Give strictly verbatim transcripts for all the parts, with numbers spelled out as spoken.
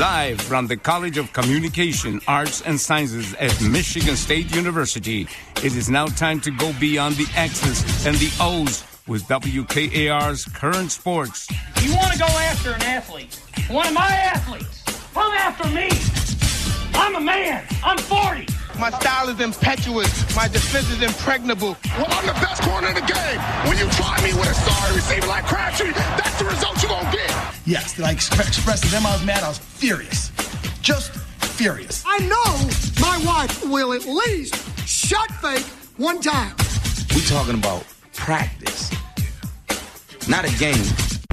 Live from the College of Communication, Arts, and Sciences at Michigan State University, it is now time to go beyond the X's and the O's with W K A R's Current Sports. You want to go after an athlete, one of my athletes, come after me. I'm a man. I'm forty. My style is impetuous. My defense is impregnable. Well, I'm the best corner in the game. When you try me with a sorry receiver like Crabtree, that's the result you're going to get. Yes, did I express to them I was mad? I was furious. Just furious. I know my wife will at least shut fake one time. We talking about practice, not a game.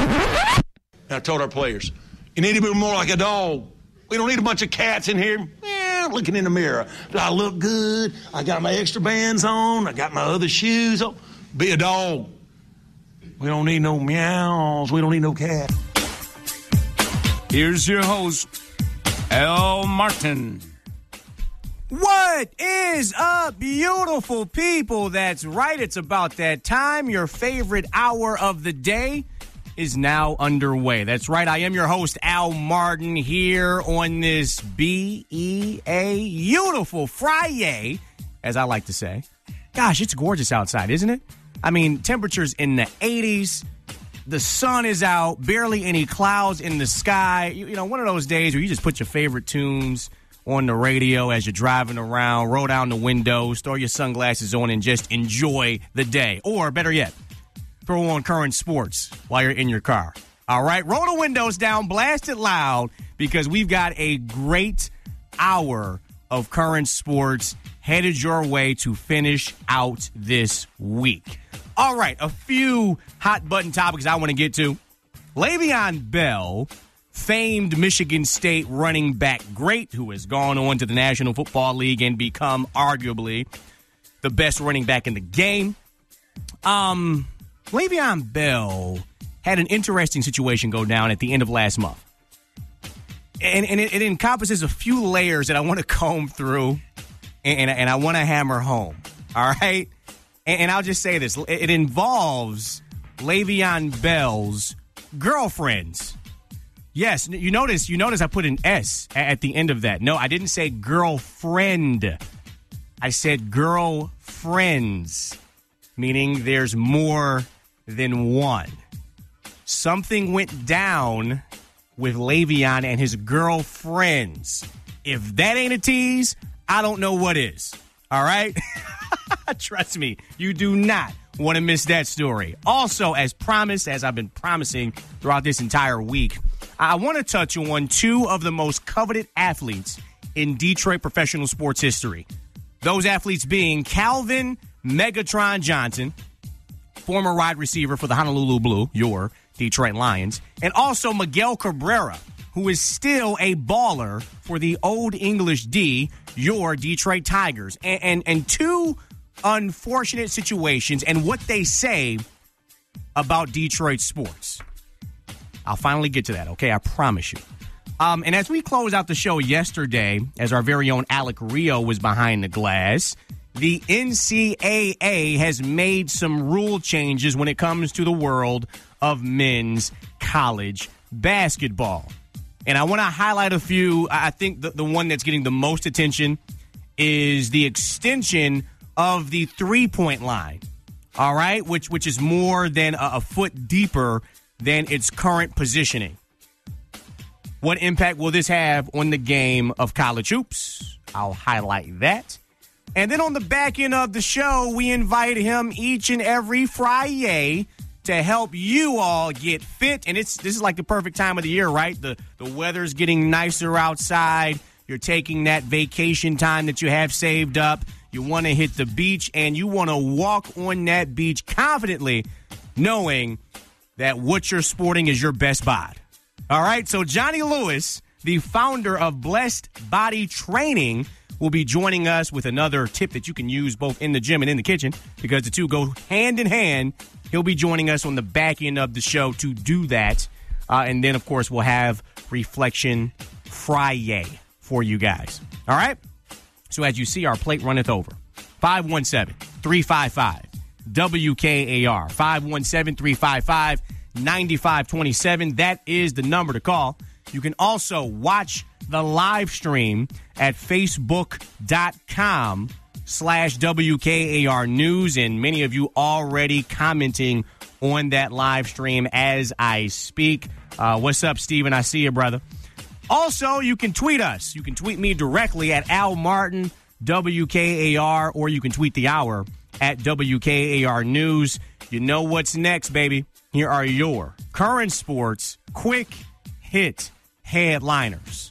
I told our players, you need to be more like a dog. We don't need a bunch of cats in here. Eh, looking in the mirror. Do I look good? I got my extra bands on. I got my other shoes on. Be a dog. We don't need no meows. We don't need no cat. Here's your host, Al Martin. What is up, beautiful people? That's right. It's about that time. Your favorite hour of the day is now underway. That's right. I am your host, Al Martin, here on this B E A beautiful Friday, as I like to say. Gosh, it's gorgeous outside, isn't it? I mean, temperatures in the eighties. The sun is out, barely any clouds in the sky. You, you know, one of those days where you just put your favorite tunes on the radio as you're driving around, roll down the windows, throw your sunglasses on, and just enjoy the day. Or, better yet, throw on Current Sports while you're in your car. All right? Roll the windows down, blast it loud, because we've got a great hour of Current Sports headed your way to finish out this week. All right, a few hot-button topics I want to get to. Le'Veon Bell, famed Michigan State running back great, who has gone on to the National Football League and become arguably the best running back in the game. Um, Le'Veon Bell had an interesting situation go down at the end of last month. And, and it, it encompasses a few layers that I want to comb through and, and I want to hammer home. All right? And, and I'll just say this. It involves Le'Veon Bell's girlfriends. Yes, you notice you notice I put an S at the end of that. No, I didn't say girlfriend. I said girlfriends, meaning there's more than one. Something went down with Le'Veon and his girlfriends. If that ain't a tease, I don't know what is. All right? Trust me, you do not want to miss that story. Also, as promised, as I've been promising throughout this entire week, I want to touch on two of the most coveted athletes in Detroit professional sports history. Those athletes being Calvin Megatron Johnson, former wide receiver for the Honolulu Blue, your Detroit Lions, and also Miguel Cabrera, who is still a baller for the Old English D, your Detroit Tigers. And, and, and two unfortunate situations and what they say about Detroit sports. I'll finally get to that, okay? I promise you. Um, and as we close out the show yesterday, as our very own Alec Rio was behind the glass, the N C double A has made some rule changes when it comes to the world of men's college basketball. And I want to highlight a few. I think the, the one that's getting the most attention is the extension of the three-point line, all right, which which is more than a, a foot deeper than its current positioning. What impact will this have on the game of college hoops? I'll highlight that. And then on the back end of the show, we invite him each and every Friday to help you all get fit. And it's this is like the perfect time of the year, right? The, the weather's getting nicer outside. You're taking that vacation time that you have saved up. You want to hit the beach, and you want to walk on that beach confidently, knowing that what you're sporting is your best bod. All right, so Johnny Lewis, the founder of Blessed Body Training, will be joining us with another tip that you can use both in the gym and in the kitchen because the two go hand in hand. He'll be joining us on the back end of the show to do that. Uh, and then, of course, we'll have Reflection Friday for you guys. All right? So as you see, our plate runneth over. five one seven, three five five, W K A R. five one seven, three five five, nine five two seven. That is the number to call You can also watch the live stream at facebook.com slash WKAR News, and many of you already commenting on that live stream as I speak. Uh, what's up, Steven? I see you, brother. Also, you can tweet us. You can tweet me directly at Al Martin, W K A R, or you can tweet the hour at W K A R News. You know what's next, baby. Here are your current sports quick hit headliners.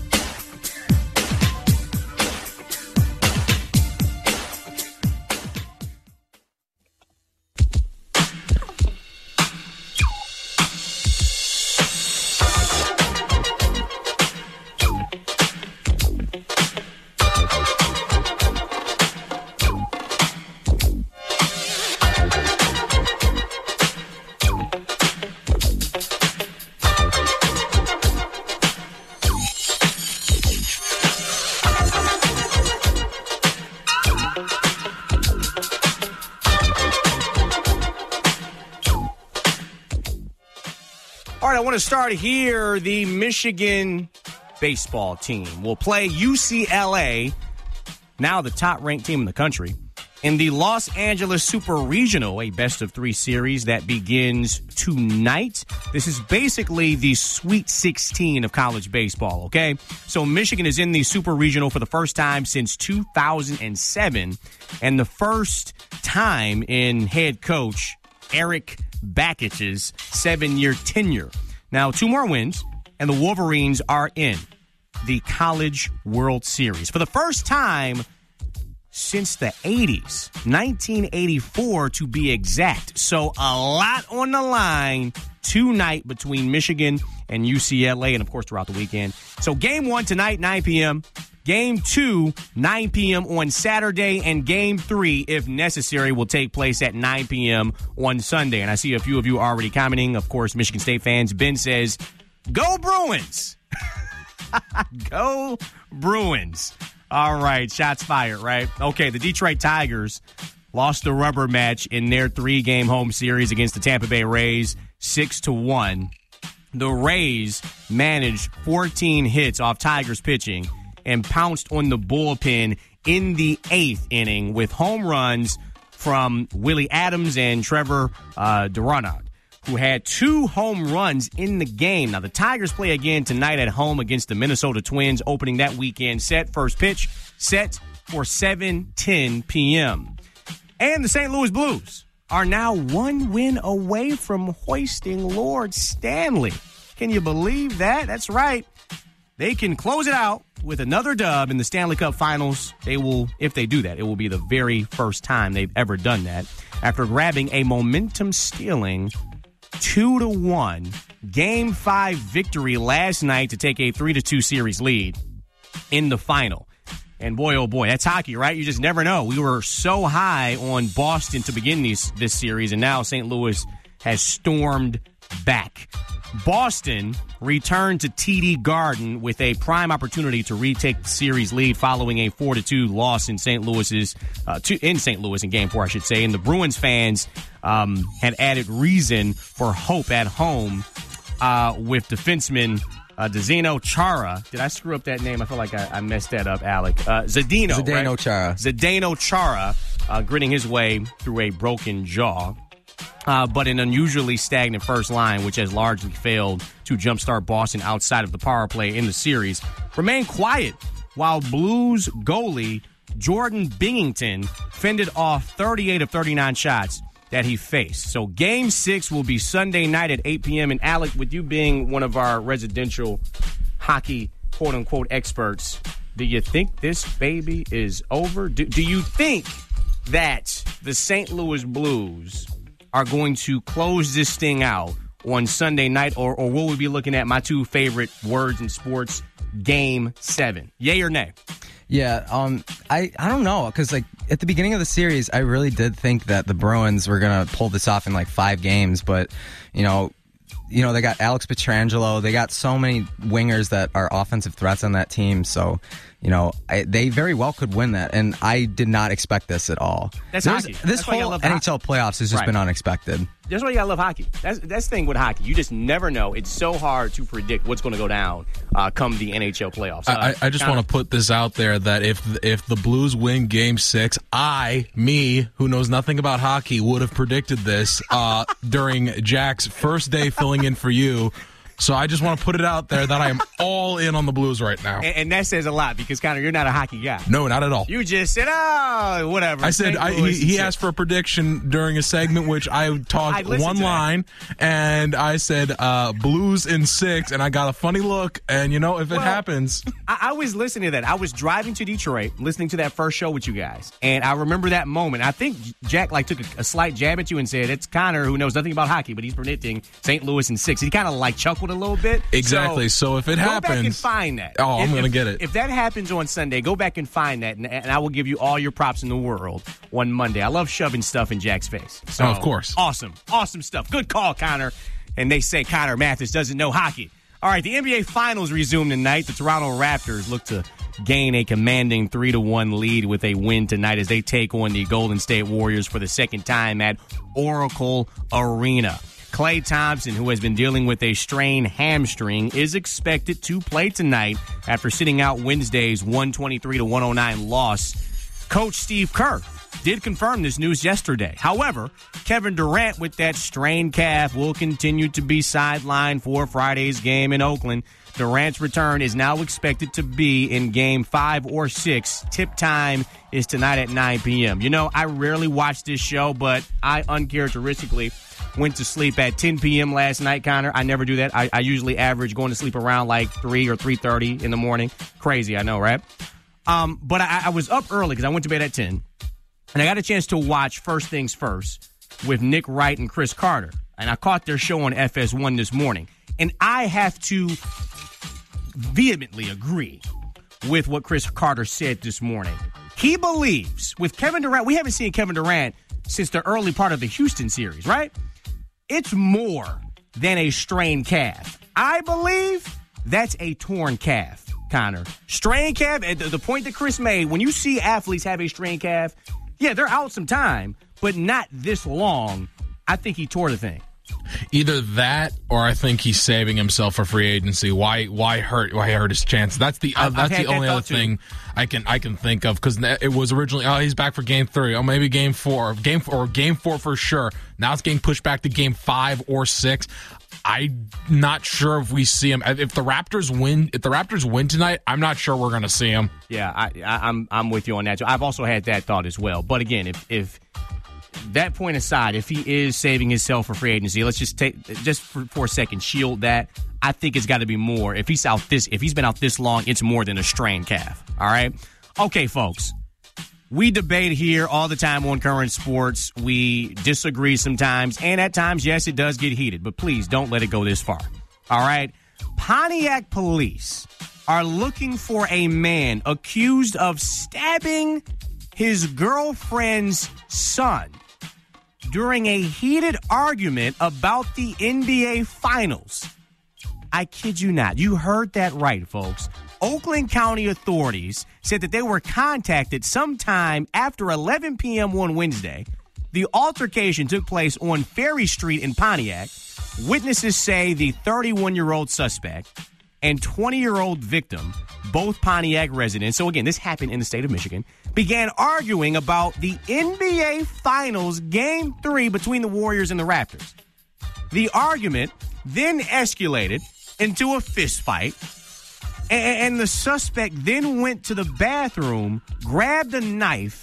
I want to start here. The Michigan baseball team will play U C L A, now the top-ranked team in the country, in the Los Angeles Super Regional, a best-of-three series that begins tonight. This is basically the Sweet sixteen of college baseball, okay? So Michigan is in the Super Regional for the first time since two thousand seven, and the first time in head coach Eric Bakic's seven-year tenure. Now, two more wins, and the Wolverines are in the College World Series. For the first time since the eighties, nineteen eighty-four to be exact. So a lot on the line tonight between Michigan and U C L A, and, of course, throughout the weekend. So game one tonight, nine p.m., Game two, nine p.m. on Saturday, and game three, if necessary, will take place at nine p.m. on Sunday. And I see a few of you already commenting. Of course, Michigan State fans. Ben says, go Bruins. Go Bruins. All right, shots fired, right? Okay, the Detroit Tigers lost the rubber match in their three-game home series against the Tampa Bay Rays, six to one. The Rays managed fourteen hits off Tigers pitching and pounced on the bullpen in the eighth inning with home runs from Willie Adams and Trevor uh, Duranard, who had two home runs in the game. Now, the Tigers play again tonight at home against the Minnesota Twins, opening that weekend set. First pitch set for seven ten p.m. And the Saint Louis Blues are now one win away from hoisting Lord Stanley. Can you believe that? That's right. They can close it out with another dub in the Stanley Cup Finals. They will, if they do that, it will be the very first time they've ever done that. After grabbing a momentum-stealing two to one Game five victory last night to take a three to two series lead in the final. And boy, oh boy, that's hockey, right? You just never know. We were so high on Boston to begin these, this series, and now Saint Louis has stormed back. Boston returned to T D Garden with a prime opportunity to retake the series lead following a four to two loss in Saint Louis's uh, to, in Saint Louis in Game Four, I should say. And the Bruins fans um, had added reason for hope at home uh, with defenseman uh, Zdeno Chara. Did I screw up that name? I feel like I, I messed that up, Alec. Uh, Zdeno, Zdeno right? Chara. Zdeno Chara uh, gritting his way through a broken jaw. Uh, but an unusually stagnant first line, which has largely failed to jumpstart Boston outside of the power play in the series, remained quiet while Blues goalie Jordan Binnington fended off thirty-eight of thirty-nine shots that he faced. So game six will be Sunday night at eight p.m. And Alec, with you being one of our residential hockey quote-unquote experts, do you think this baby is over? Do, do you think that the Saint Louis Blues are going to close this thing out on Sunday night, or, or will we be looking at my two favorite words in sports, game seven? Yay or nay? Yeah, um, I, I don't know, because like at the beginning of the series, I really did think that the Bruins were going to pull this off in like five games, but, you know, you know, they got Alex Pietrangelo. They got so many wingers that are offensive threats on that team. So, you know, I, they very well could win that, and I did not expect this at all. That's There's, hockey. This That's why I whole love N H L hockey. playoffs has just Right. been unexpected. That's why you gotta love hockey. That's that's the thing with hockey. You just never know. It's so hard to predict what's going to go down uh, come the N H L playoffs. Uh, I, I just Connor? want to put this out there that if if the Blues win Game Six, I, me, who knows nothing about hockey, would have predicted this uh, during Jack's first day filling in for you. So I just want to put it out there that I am all in on the Blues right now. And, and that says a lot because, Connor, you're not a hockey guy. No, not at all. You just said, oh, whatever. I said Saint I, Louis he, he and asked for a prediction during a segment which I talked I listened one to that. line, and I said uh, Blues in six, and I got a funny look. And you know, if it Well, happens, I, I was listening to that. I was driving to Detroit, listening to that first show with you guys, and I remember that moment. I think Jack like took a, a slight jab at you and said, "It's Connor who knows nothing about hockey, but he's predicting Saint Louis in six." He kind of like chuckled a little bit. exactly. So, So, if it go happens, back and find that. Oh, I'm If- gonna if- get it. If that happens on Sunday, go back and find that, and, and I will give you all your props in the world on Monday. I love shoving stuff in Jack's face. So, Oh, of course. Awesome. Awesome stuff. Good call, Connor. And they say Connor Mathis doesn't know hockey. All right, the N B A Finals resume tonight. The Toronto Raptors look to gain a commanding three to one lead with a win tonight as they take on the Golden State Warriors for the second time at Oracle Arena. Klay Thompson, who has been dealing with a strained hamstring, is expected to play tonight after sitting out Wednesday's one twenty-three to one oh nine loss. Coach Steve Kerr did confirm this news yesterday. However, Kevin Durant, with that strained calf, will continue to be sidelined for Friday's game in Oakland. Durant's return is now expected to be in game five or six. Tip time is tonight at nine p.m. You know, I rarely watch this show, but I uncharacteristically went to sleep at ten p.m. last night, Connor. I never do that. I, I usually average going to sleep around like three or three thirty in the morning. Crazy, I know, right? Um, but I, I was up early because I went to bed at ten. And I got a chance to watch First Things First with Nick Wright and Chris Carter. And I caught their show on F S one this morning. And I have to vehemently agree with what Chris Carter said this morning. He believes with Kevin Durant, we haven't seen Kevin Durant since the early part of the Houston series, right? It's more than a strained calf. I believe that's a torn calf, Connor. Strained calf, at the point that Chris made, when you see athletes have a strained calf, yeah, they're out some time, but not this long. I think he tore the thing. Either that, or I think he's saving himself for free agency. Why? Why hurt? Why hurt his chance? That's the. Uh, I've- that's I've had the only that other thought, too. thing I can I can think of because it was originally. Oh, he's back for game three. Oh, maybe game four. Game four. Or game four for sure. Now it's getting pushed back to game five or six. I'm not sure if we see him. If the Raptors win, if the Raptors win tonight, I'm not sure we're going to see him. Yeah, I, I, I'm I'm with you on that too. I've also had that thought as well. But again, if if that point aside, if he is saving himself for free agency, let's just take just for, for a second shield that. I think it's got to be more. If he's out this, if he's been out this long, it's more than a strained calf. All right, okay, folks. We debate here all the time on Current Sports. We disagree sometimes, and at times, yes, it does get heated. But please don't let it go this far. All right, Pontiac police are looking for a man accused of stabbing his girlfriend's son during a heated argument about the N B A Finals. I kid you not. You heard that right, folks. Oakland County authorities said that they were contacted sometime after eleven p.m. on Wednesday. The altercation took place on Ferry Street in Pontiac. Witnesses say the thirty-one-year-old suspect and twenty-year-old victim, both Pontiac residents, so again, this happened in the state of Michigan, began arguing about the N B A Finals Game three between the Warriors and the Raptors. The argument then escalated into a fist fight, and, and the suspect then went to the bathroom, grabbed a knife,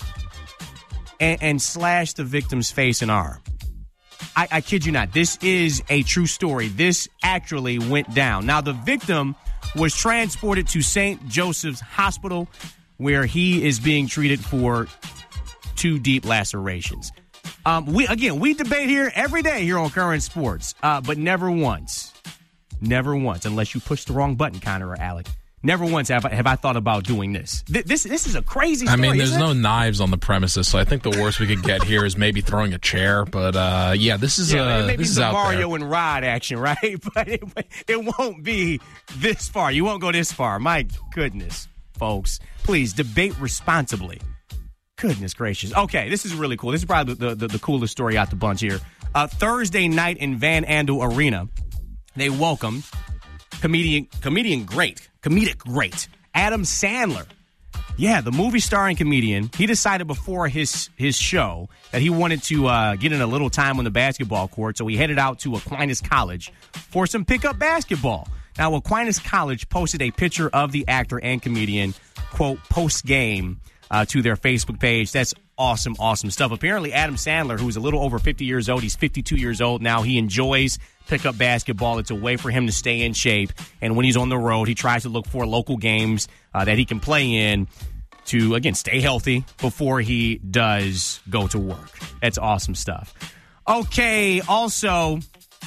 and, and slashed the victim's face and arm. I, I kid you not. This is a true story. This actually went down. Now, the victim was transported to Saint Joseph's Hospital, where he is being treated for two deep lacerations. Um, we again, we debate here every day here on Current Sports, uh, but never once, never once, unless you push the wrong button, Connor or Alec. Never once have I, have I thought about doing this. Th- This this is a crazy story. I mean, there's isn't no it? knives on the premises, so I think the worst we could get here is maybe throwing a chair. But uh, yeah, this is Yeah, uh, maybe this is some out Mario there. and Rod action, right? But it, it won't be this far. You won't go this far. My goodness. folks. Please, debate responsibly. Goodness gracious. Okay, this is really cool. This is probably the, the, the coolest story out the bunch here. Uh, Thursday night in Van Andel Arena, they welcomed comedian, comedian great, comedic great, Adam Sandler. Yeah, the movie star and comedian. He decided before his his show that he wanted to uh, get in a little time on the basketball court, so he headed out to Aquinas College for some pickup basketball. Now, Aquinas College posted a picture of the actor and comedian, quote, post-game uh, to their Facebook page. That's awesome, awesome stuff. Apparently, Adam Sandler, who's a little over fifty years old, he's fifty-two years old now, he enjoys pickup basketball. It's a way for him to stay in shape. And when he's on the road, he tries to look for local games uh, that he can play in to, again, stay healthy before he does go to work. That's awesome stuff. Okay, also,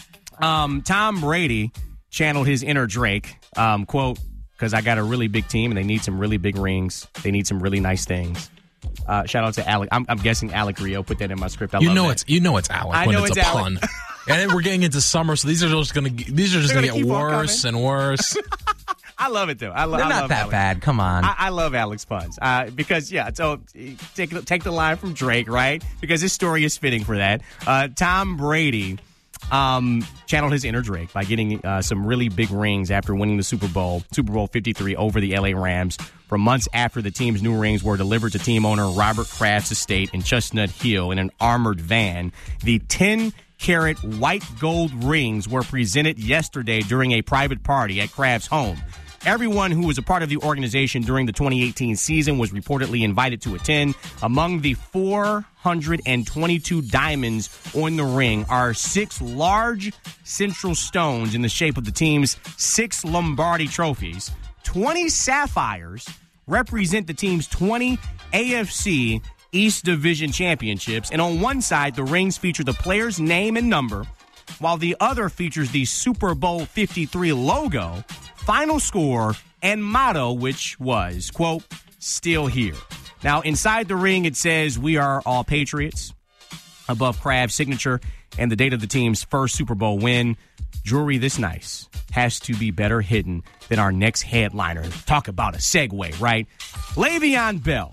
um, Tom Brady channeled his inner Drake, um, quote, because I got a really big team and they need some really big rings. They need some really nice things. Uh, shout out to Alec. I'm, I'm guessing Alec Rio put that in my script. I you love know that. it's you know it's Alec I when know it's, it's a Alec. pun. And then we're getting into summer, so these are just gonna these are just They're gonna, gonna get keep on worse coming. and worse. I love it, though. I, lo- They're I not love that Alex. bad. Come on. I, I love Alex puns uh, because, yeah, so take, take the line from Drake, right? Because this story is fitting for that. Uh, Tom Brady um, channeled his inner Drake by getting uh, some really big rings after winning the Super Bowl, Super Bowl fifty-three over the L A Rams. For months after the team's new rings were delivered to team owner Robert Kraft's estate in Chestnut Hill in an armored van, the ten-carat white gold rings were presented yesterday during a private party at Kraft's home. Everyone who was a part of the organization during the twenty eighteen season was reportedly invited to attend. Among the four hundred twenty-two diamonds on the ring are six large central stones in the shape of the team's six Lombardi trophies. twenty sapphires represent the team's twenty A F C East Division championships. And on one side, the rings feature the player's name and number, while the other features the Super Bowl fifty-three logo, final score, and motto, which was, quote, still here. Now, inside the ring, it says, we are all Patriots, above Kraft's signature, and the date of the team's first Super Bowl win. Jewelry this nice has to be better hidden than our next headliner. Talk about a segue, right? Le'Veon Bell.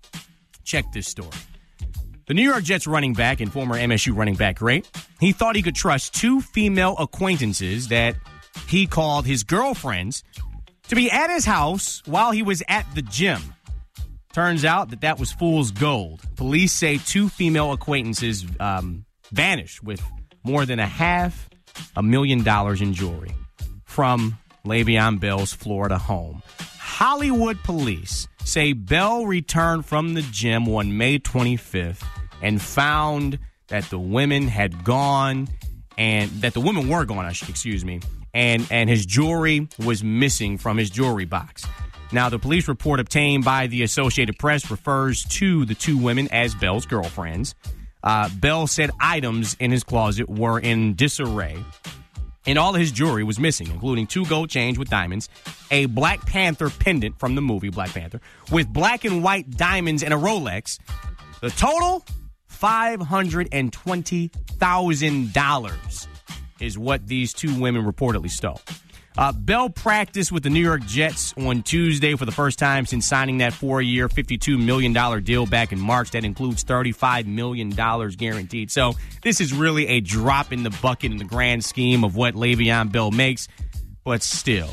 Check this story. The New York Jets running back and former M S U running back great, he thought he could trust two female acquaintances that he called his girlfriends to be at his house while he was at the gym. Turns out that that was fool's gold. Police say two female acquaintances um, vanished with more than a half a million dollars in jewelry from Le'Veon Bell's Florida home. Hollywood police say Bell returned from the gym on May twenty-fifth and found that the women had gone and that the women were gone, excuse me, and, and his jewelry was missing from his jewelry box. Now, the police report obtained by the Associated Press refers to the two women as Bell's girlfriends. Uh, Bell said items in his closet were in disarray, and all of his jewelry was missing, including two gold chains with diamonds, a Black Panther pendant from the movie Black Panther, with black and white diamonds and a Rolex. The total, five hundred twenty thousand dollars is what these two women reportedly stole. Uh, Bell practiced with the New York Jets on Tuesday for the first time since signing that four-year, fifty-two million dollars deal back in March. That includes thirty-five million dollars guaranteed. So this is really a drop in the bucket in the grand scheme of what Le'Veon Bell makes. But still,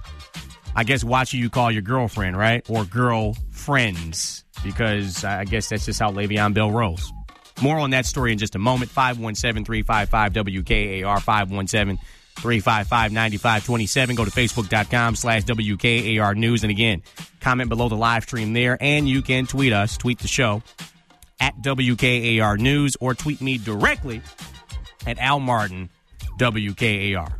I guess watch who you call your girlfriend, right? Or girlfriends, because I guess that's just how Le'Veon Bell rolls. More on that story in just a moment. five one seven, three five five, W K A R, five one seven, three five five, nine five two seven. Go to facebook.com slash WKAR News. And again, comment below the live stream there. And you can tweet us, tweet the show at W K A R News, or tweet me directly at Al Martin, W K A R.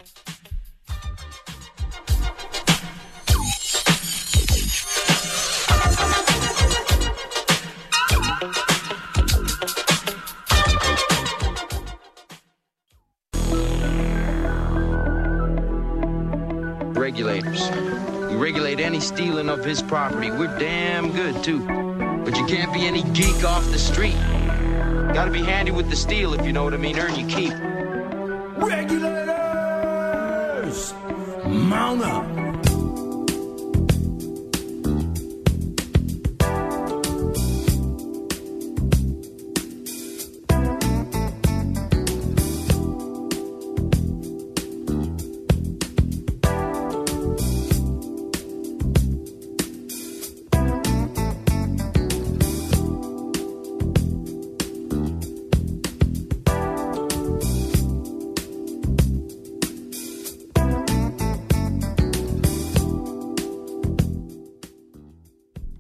Regulators. We regulate any stealing of his property. We're damn good, too. But you can't be any geek off the street. Gotta be handy with the steel, if you know what I mean. Earn your keep. Regulators! Mount up!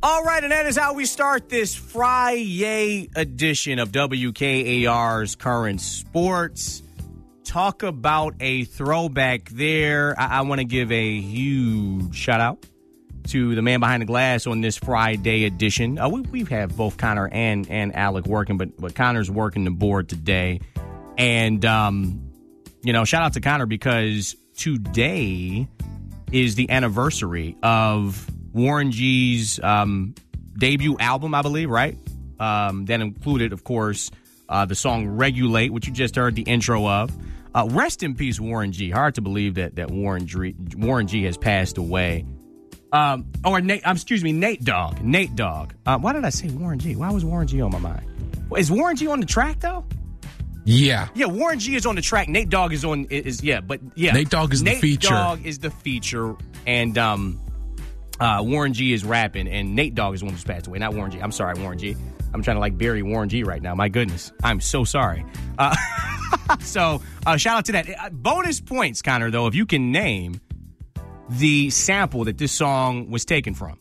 All right, and that is how we start this Friday edition of W K A R's Current Sports. Talk about a throwback there. I, I want to give a huge shout out to the man behind the glass on this Friday edition. Uh, we we have both Connor and and Alec working, but but Connor's working the board today, and um, you know, shout out to Connor because today is the anniversary of Warren G's um, debut album, I believe, right? Um, that included, of course, uh, the song Regulate, which you just heard the intro of. Uh, rest in peace, Warren G. Hard to believe that that Warren G, Warren G has passed away. Um, or Nate, um, excuse me, Nate Dogg. Nate Dogg. Uh, why did I say Warren G? Why was Warren G on my mind? Is Warren G on the track, though? Yeah. Yeah, Warren G is on the track. Nate Dogg is on, is yeah, but yeah. Nate Dogg is Nate the feature. Nate Dogg is the feature, and um, uh, Warren G is rapping, and Nate Dogg is the one who's passed away, not Warren G. I'm sorry, Warren G. I'm trying to, like, bury Warren G right now. My goodness. I'm so sorry. Uh, so, uh, shout out to that. Uh, bonus points, Connor, though, if you can name the sample that this song was taken from.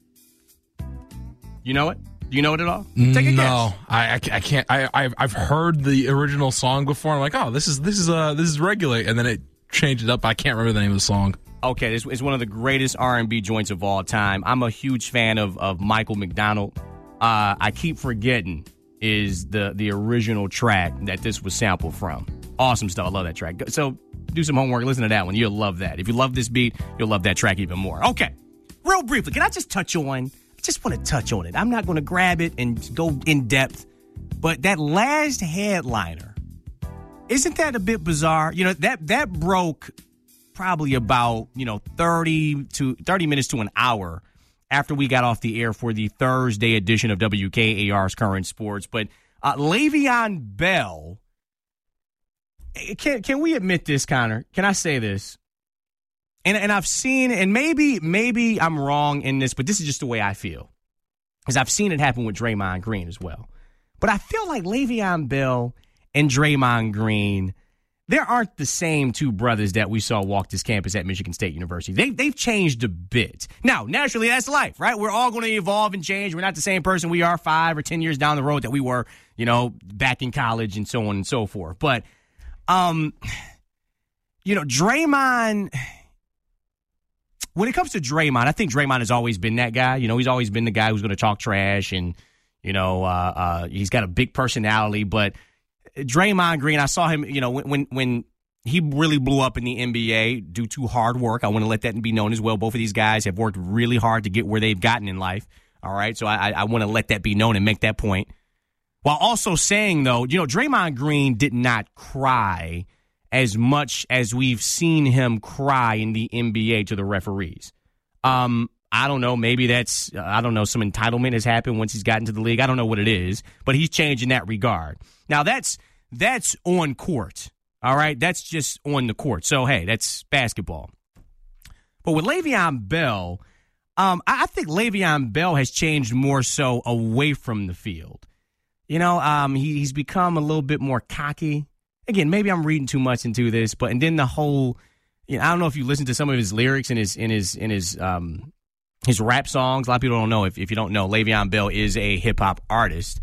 You know it? Do you know it at all? Take a no, guess. I, I, I can't. I, I've, I've heard the original song before. I'm like, oh, this is this is uh this is Regulate, and then it changed it up. I can't remember the name of the song. Okay, this is one of the greatest R and B joints of all time. I'm a huge fan of of Michael McDonald. Uh, I keep forgetting is the the original track that this was sampled from. Awesome stuff. I love that track. So do some homework. Listen to that one. You'll love that. If you love this beat, you'll love that track even more. Okay, real briefly, can I just touch on? I just want to touch on it. I'm not going to grab it and go in depth, but that last headliner, isn't that a bit bizarre? You know, that that broke probably about, you know, thirty to thirty minutes to an hour after we got off the air for the Thursday edition of W K A R's Current Sports. But uh, Le'Veon Bell, can can we admit this, Connor? Can I say this? And and I've seen, and maybe maybe I'm wrong in this, but this is just the way I feel. Because I've seen it happen with Draymond Green as well. But I feel like Le'Veon Bell and Draymond Green, there aren't the same two brothers that we saw walk this campus at Michigan State University. They, they've changed a bit. Now, naturally, that's life, right? We're all going to evolve and change. We're not the same person we are five or ten years down the road that we were, you know, back in college and so on and so forth. But, um, you know, Draymond... When it comes to Draymond, I think Draymond has always been that guy. You know, he's always been the guy who's going to talk trash, and, you know, uh, uh, he's got a big personality. But Draymond Green, I saw him, you know, when, when when he really blew up in the N B A due to hard work. I want to let that be known as well. Both of these guys have worked really hard to get where they've gotten in life. All right, so I, I want to let that be known and make that point. While also saying, though, you know, Draymond Green did not cry as much as we've seen him cry in the N B A to the referees. Um, I don't know. Maybe that's, uh, I don't know, some entitlement has happened once he's gotten to the league. I don't know what it is, but he's changed in that regard. Now, that's that's on court, all right? That's just on the court. So, hey, that's basketball. But with Le'Veon Bell, um, I, I think Le'Veon Bell has changed more so away from the field. You know, um, he, he's become a little bit more cocky. Again, maybe I'm reading too much into this, but and then the whole, you know, I don't know if you listen to some of his lyrics in his in his in his um his rap songs. A lot of people don't know. If if you don't know, Le'Veon Bell is a hip hop artist.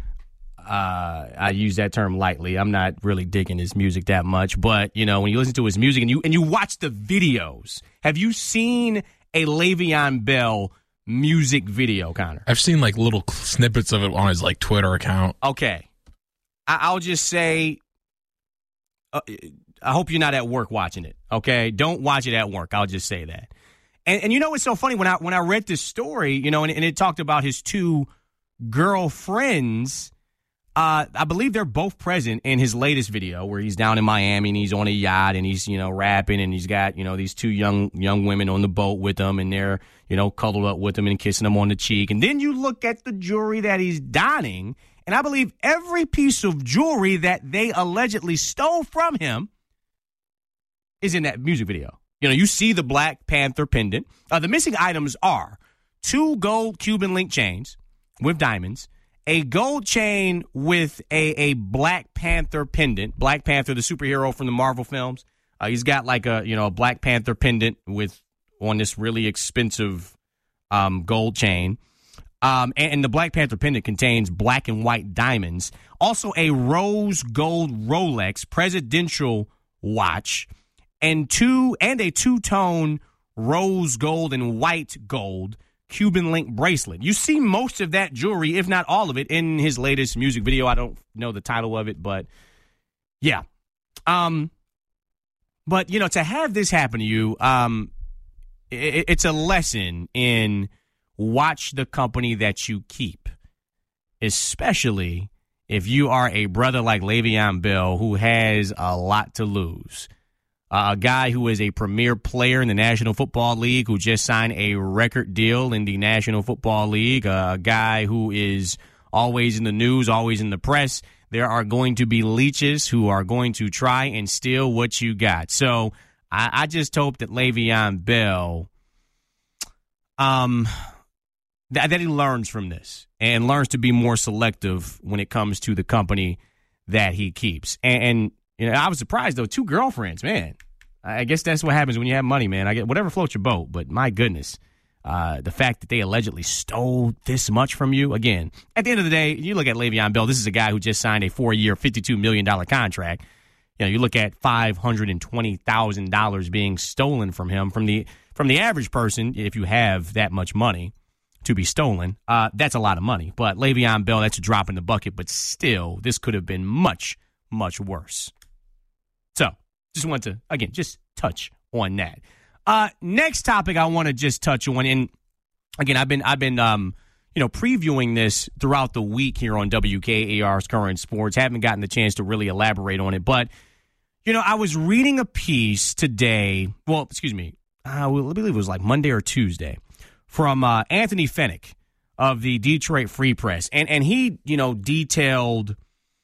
Uh, I use that term lightly. I'm not really digging his music that much, but you know, when you listen to his music and you and you watch the videos, have you seen a Le'Veon Bell music video, Connor? I've seen like little snippets of it on his like Twitter account. Okay, I, I'll just say. Uh, I hope you're not at work watching it, okay? Don't watch it at work. I'll just say that. And and you know what's so funny? When I when I read this story, you know, and, and it talked about his two girlfriends, uh, I believe they're both present in his latest video where he's down in Miami and he's on a yacht and he's, you know, rapping and he's got, you know, these two young young women on the boat with him and they're, you know, cuddled up with him and kissing him on the cheek. And then you look at the jewelry that he's donning, and I believe every piece of jewelry that they allegedly stole from him is in that music video. You know, you see the Black Panther pendant. Uh, the missing items are two gold Cuban link chains with diamonds, a gold chain with a, a Black Panther pendant. Black Panther, the superhero from the Marvel films. Uh, he's got like a, you know, a Black Panther pendant with on this really expensive um, gold chain. Um, and, and the Black Panther pendant contains black and white diamonds. Also a rose gold Rolex presidential watch and two and a two-tone rose gold and white gold Cuban link bracelet. You see most of that jewelry, if not all of it, in his latest music video. I don't know the title of it, but yeah. Um, but, you know, to have this happen to you, um, it, it's a lesson in watch the company that you keep, especially if you are a brother like Le'Veon Bell who has a lot to lose. Uh, a guy who is a premier player in the National Football League who just signed a record deal in the National Football League, uh, a guy who is always in the news, always in the press. There are going to be leeches who are going to try and steal what you got. So I, I just hope that Le'Veon Bell, um, that, that he learns from this and learns to be more selective when it comes to the company that he keeps. And, and you know, I was surprised, though. Two girlfriends, man. I guess that's what happens when you have money, man. I get whatever floats your boat. But my goodness, uh, the fact that they allegedly stole this much from you. Again, at the end of the day, you look at Le'Veon Bell. This is a guy who just signed a four-year, fifty-two million dollars contract. You know, you look at five hundred twenty thousand dollars being stolen from him. From the from the average person, if you have that much money to be stolen, uh, that's a lot of money. But Le'Veon Bell, that's a drop in the bucket. But still, this could have been much, much worse. So, just want to, again, just touch on that. Uh, next topic I want to just touch on, and again, I've been, I've been, um, you know, previewing this throughout the week here on W K A R's Current Sports. Haven't gotten the chance to really elaborate on it, but, you know, I was reading a piece today, well, excuse me, uh, I believe it was like Monday or Tuesday, from uh, Anthony Fennick of the Detroit Free Press, and and he, you know, detailed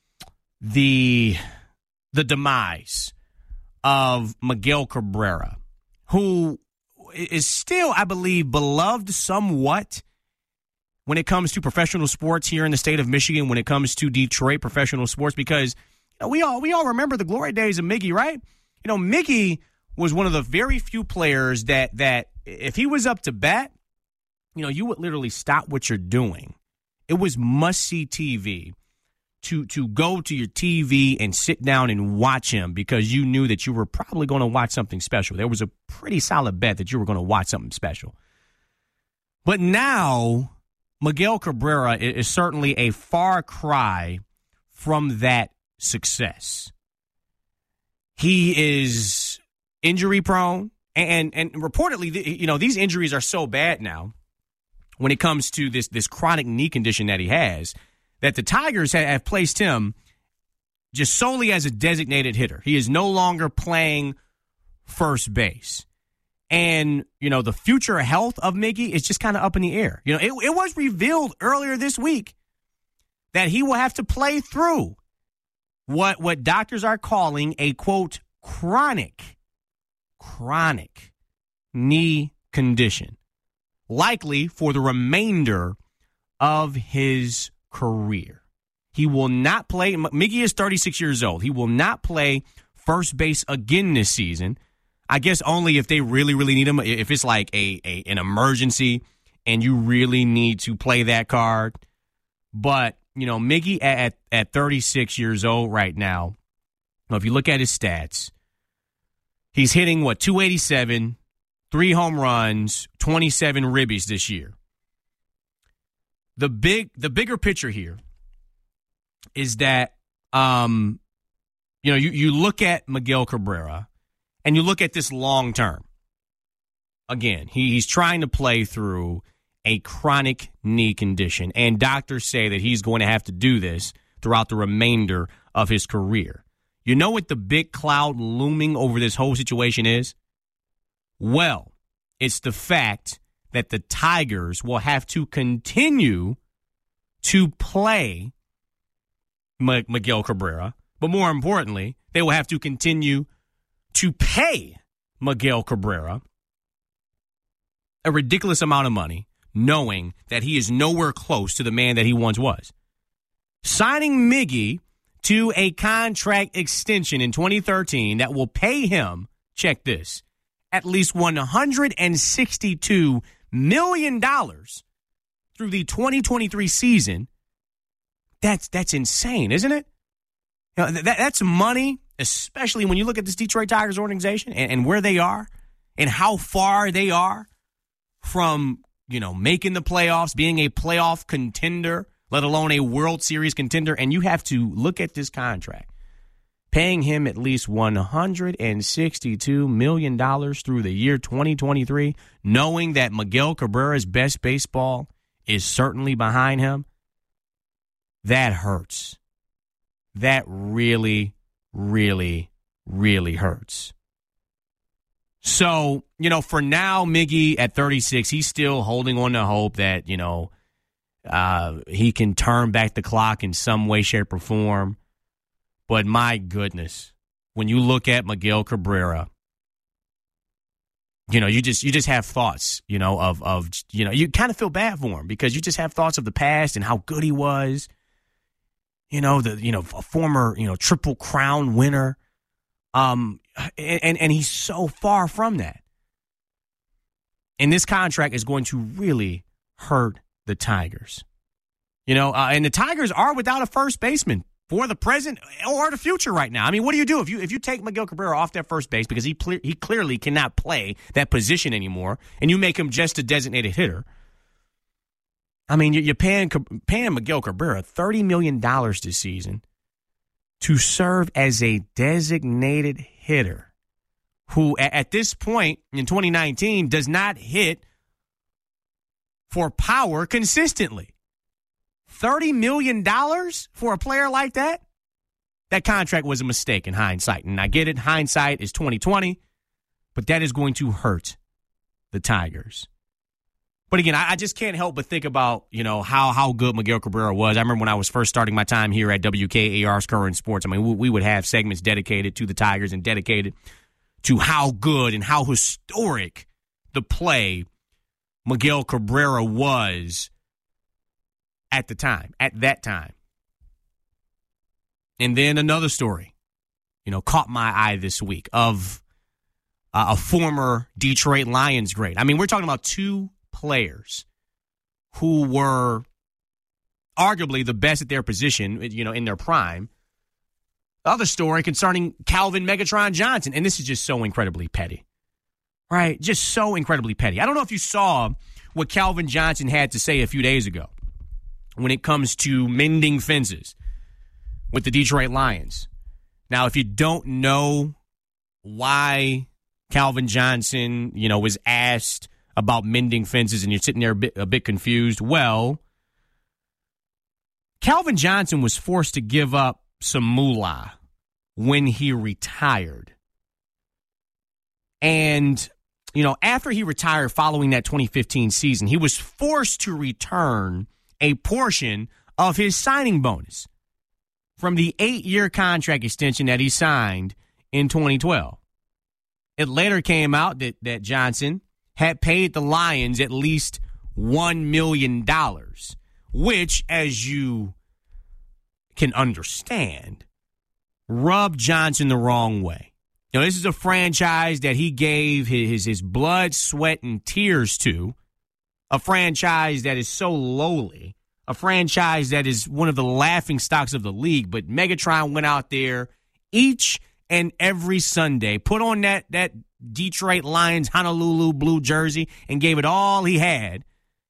the... the demise of Miguel Cabrera, who is still, I believe, beloved somewhat when it comes to professional sports here in the state of Michigan, when it comes to Detroit professional sports, because you know, we all we all remember the glory days of Miggy, right? You know, Miggy was one of the very few players that that if he was up to bat, you know, you would literally stop what you're doing. It was must-see T V. To to go to your T V and sit down and watch him because you knew that you were probably going to watch something special. There was a pretty solid bet that you were going to watch something special. But now, Miguel Cabrera is certainly a far cry from that success. He is injury prone, and and reportedly, you know, these injuries are so bad now when it comes to this this chronic knee condition that he has, that the Tigers have placed him just solely as a designated hitter. He is no longer playing first base. And, you know, the future health of Miggy is just kind of up in the air. You know, it, it was revealed earlier this week that he will have to play through what, what doctors are calling a, quote, chronic, chronic knee condition, likely for the remainder of his career. He will not play. Miggy is thirty-six years old. He will not play first base again this season. I guess only if they really, really need him. If it's like a, a an emergency and you really need to play that card. But, you know, Miggy at, at thirty-six years old right now, if you look at his stats, he's hitting, what, two eighty-seven, three home runs, twenty-seven ribbies this year. The big, the bigger picture here is that, um, you know, you, you look at Miguel Cabrera and you look at this long term. Again, he, he's trying to play through a chronic knee condition, and doctors say that he's going to have to do this throughout the remainder of his career. You know what the big cloud looming over this whole situation is? Well, it's the fact that the Tigers will have to continue to play M- Miguel Cabrera, but more importantly, they will have to continue to pay Miguel Cabrera a ridiculous amount of money, knowing that he is nowhere close to the man that he once was. Signing Miggy to a contract extension in twenty thirteen that will pay him, check this, at least one hundred sixty-two million dollars through the twenty twenty-three season, that's that's insane, isn't it? You know, that, that's money, especially when you look at this Detroit Tigers organization and, and where they are and how far they are from, you know, making the playoffs, being a playoff contender, let alone a World Series contender. And you have to look at this contract, paying him at least one hundred sixty-two million dollars through the year twenty twenty-three, knowing that Miguel Cabrera's best baseball is certainly behind him. That hurts. That really, really, really hurts. So, you know, for now, Miggy at thirty-six, he's still holding on to hope that, you know, uh, he can turn back the clock in some way, shape, or form. But my goodness, when you look at Miguel Cabrera, you know, you just you just have thoughts, you know, of, of you know, you kind of feel bad for him because you just have thoughts of the past and how good he was. You know, the you know, a former, you know, Triple Crown winner. Um, and, and he's so far from that. And this contract is going to really hurt the Tigers. You know, uh, and the Tigers are without a first baseman for the present or the future right now. I mean, what do you do if you if you take Miguel Cabrera off that first base because he ple- he clearly cannot play that position anymore, and you make him just a designated hitter? I mean, you're paying paying Miguel Cabrera thirty million dollars this season to serve as a designated hitter who, at this point in twenty nineteen, does not hit for power consistently. thirty million dollars for a player like that? That contract was a mistake in hindsight. And I get it, hindsight is twenty twenty, but that is going to hurt the Tigers. But again, I just can't help but think about, you know, how how good Miguel Cabrera was. I remember when I was first starting my time here at W K A R's Current Sports. I mean, we, we would have segments dedicated to the Tigers and dedicated to how good and how historic the play Miguel Cabrera was at the time, at that time. And then another story, you know, caught my eye this week of uh, a former Detroit Lions great. I mean, we're talking about two players who were arguably the best at their position, you know, in their prime. Other story concerning Calvin Megatron Johnson, and this is just so incredibly petty, right? Just so incredibly petty. I don't know if you saw what Calvin Johnson had to say a few days ago when it comes to mending fences with the Detroit Lions. Now, if you don't know why Calvin Johnson, you know, was asked about mending fences and you're sitting there a bit, a bit confused, well, Calvin Johnson was forced to give up some moolah when he retired. And, you know, after he retired following that twenty fifteen season, he was forced to return a portion of his signing bonus from the eight-year contract extension that he signed in twenty twelve. It later came out that, that Johnson had paid the Lions at least one million dollars, which, as you can understand, rubbed Johnson the wrong way. You know, this is a franchise that he gave his, his blood, sweat, and tears to, a franchise that is so lowly, a franchise that is one of the laughing stocks of the league, but Megatron went out there each and every Sunday, put on that that Detroit Lions Honolulu blue jersey and gave it all he had.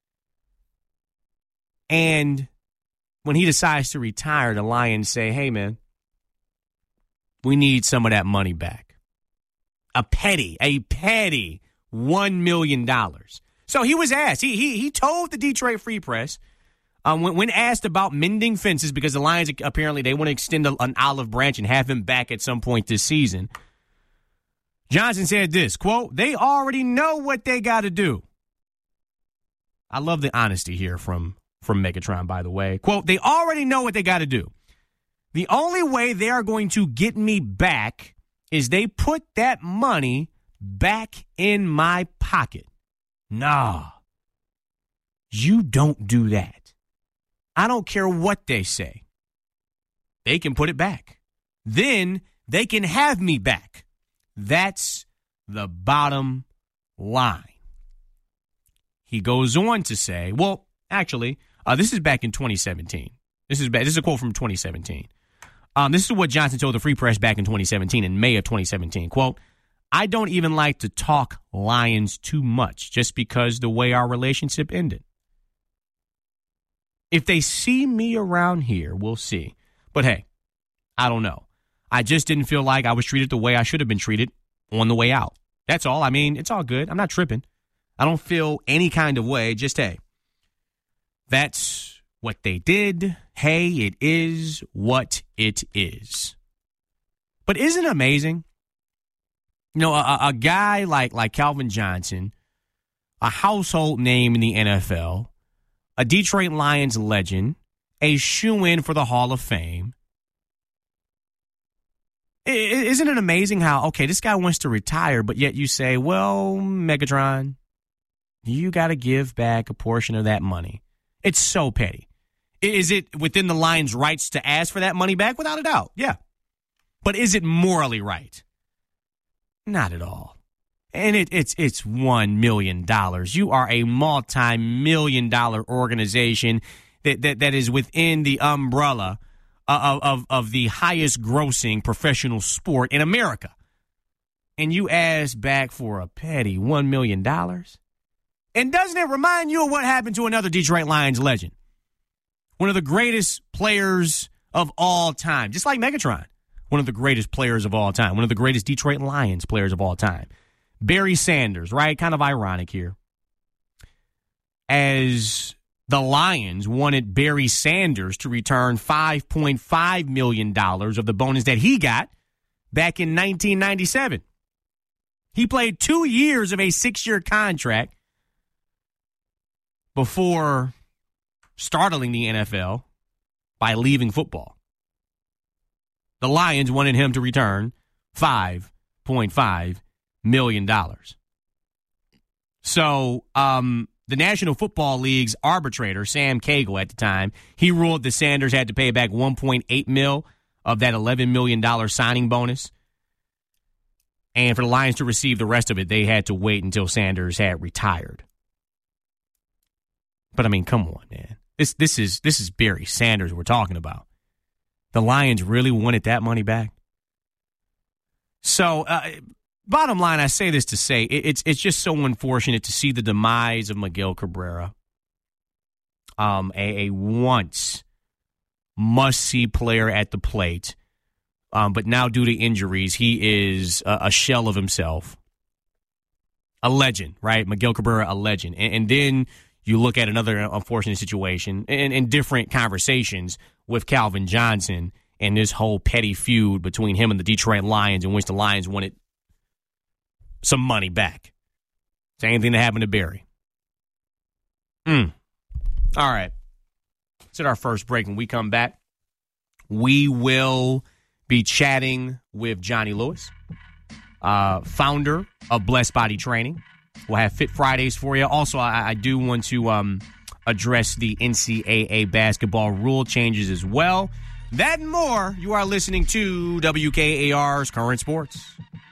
And when he decides to retire, the Lions say, hey, man, we need some of that money back. A petty, a petty one million dollars. So he was asked, he he, he told the Detroit Free Press, um, when, when asked about mending fences, because the Lions, apparently, they want to extend a, an olive branch and have him back at some point this season. Johnson said this, quote, they already know what they got to do. I love the honesty here from, from Megatron, by the way. Quote, they already know what they got to do. The only way they are going to get me back is they put that money back in my pocket. Nah, you don't do that. I don't care what they say. They can put it back. Then they can have me back. That's the bottom line. He goes on to say, well, actually, uh, this is back in twenty seventeen. This is this is a quote from twenty seventeen. Um, this is what Johnson told the Free Press back in twenty seventeen, in May of twenty seventeen. Quote, I don't even like to talk Lions too much just because the way our relationship ended. If they see me around here, we'll see. But hey, I don't know. I just didn't feel like I was treated the way I should have been treated on the way out. That's all. I mean, it's all good. I'm not tripping. I don't feel any kind of way. Just, hey, that's what they did. Hey, it is what it is. But isn't it amazing? You know, a, a guy like, like Calvin Johnson, a household name in the N F L, a Detroit Lions legend, a shoo-in for the Hall of Fame. Isn't it amazing how, okay, this guy wants to retire, but yet you say, well, Megatron, you got to give back a portion of that money. It's so petty. Is it within the Lions' rights to ask for that money back? Without a doubt, yeah. But is it morally right? Not at all. And it, it's it's one million dollars. You are a multi-million dollar organization that, that, that is within the umbrella of, of, of the highest grossing professional sport in America. And you ask back for a petty one million dollars? And doesn't it remind you of what happened to another Detroit Lions legend? One of the greatest players of all time, just like Megatron. One of the greatest players of all time. One of the greatest Detroit Lions players of all time. Barry Sanders, right? Kind of ironic here. As the Lions wanted Barry Sanders to return five point five million dollars of the bonus that he got back in nineteen ninety-seven. He played two years of a six-year contract before startling the N F L by leaving football. The Lions wanted him to return five point five million dollars. So um, the National Football League's arbitrator, Sam Cagle at the time, he ruled that Sanders had to pay back one point eight mil dollars of that eleven million dollars signing bonus. And for the Lions to receive the rest of it, they had to wait until Sanders had retired. But I mean, come on, man. This this is this is Barry Sanders we're talking about. The Lions really wanted that money back. So, uh, bottom line, I say this to say, it, it's it's just so unfortunate to see the demise of Miguel Cabrera, um, a, a once must-see player at the plate, um, but now due to injuries, he is a, a shell of himself. A legend, right? Miguel Cabrera, a legend. And, and then you look at another unfortunate situation and, and different conversations with Calvin Johnson and this whole petty feud between him and the Detroit Lions, in which the Lions wanted some money back. Same thing that happened to Barry. Mm. All right. Let's hit our first break. When we come back, we will be chatting with Johnny Lewis, uh, founder of Blessed Body Training. We'll have Fit Fridays for you. Also, I, I do want to um, address the N C double A basketball rule changes as well. That and more. You are listening to W K A R's Current Sports.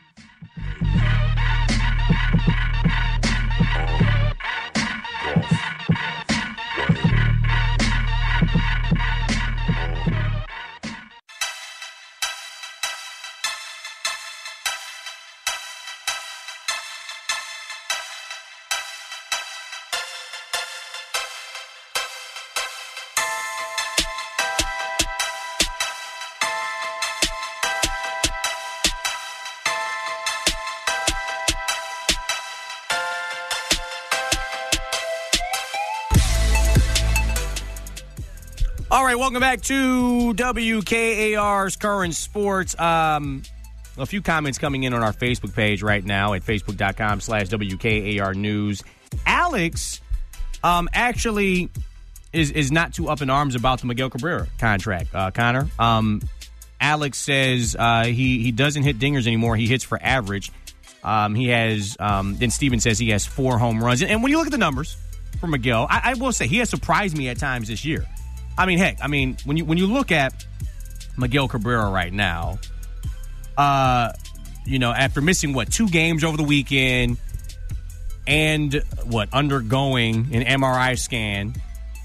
All right, welcome back to W K A R's Current Sports. Um, a few comments coming in on our Facebook page right now at facebook.com slash WKAR News. Alex um, actually is, is not too up in arms about the Miguel Cabrera contract, uh, Connor. Um, Alex says uh, he, he doesn't hit dingers anymore. He hits for average. Um, he has, um, then Steven says he has four home runs. And when you look at the numbers for Miguel, I, I will say he has surprised me at times this year. I mean, heck, I mean, when you when you look at Miguel Cabrera right now, uh, you know, after missing, what, two games over the weekend and, what, undergoing an M R I scan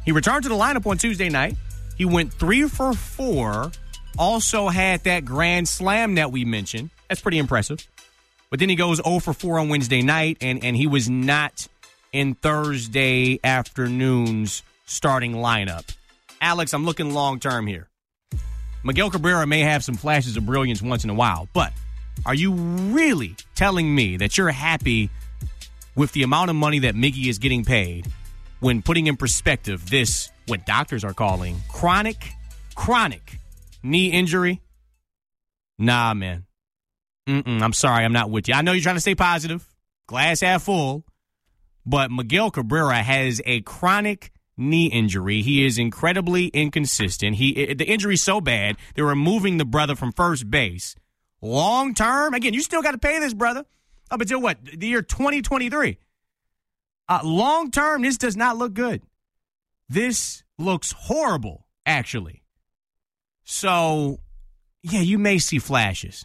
He returned to the lineup on Tuesday night. He went three for four. Also had that grand slam that we mentioned. That's pretty impressive. But then he goes zero for four on Wednesday night, and, and he was not in Thursday afternoon's starting lineup. Alex, I'm looking long-term here. Miguel Cabrera may have some flashes of brilliance once in a while, but are you really telling me that you're happy with the amount of money that Miggy is getting paid when putting in perspective this, what doctors are calling, chronic, chronic knee injury? Nah, man. Mm-mm, I'm sorry, I'm not with you. I know you're trying to stay positive, glass half full, but Miguel Cabrera has a chronic knee injury. He is incredibly inconsistent. He the injury's so bad, they're removing the brother from first base. Long term, again, you still got to pay this brother up until what, the year twenty twenty-three. Uh, long term, this does not look good. This looks horrible, actually. So, yeah, you may see flashes,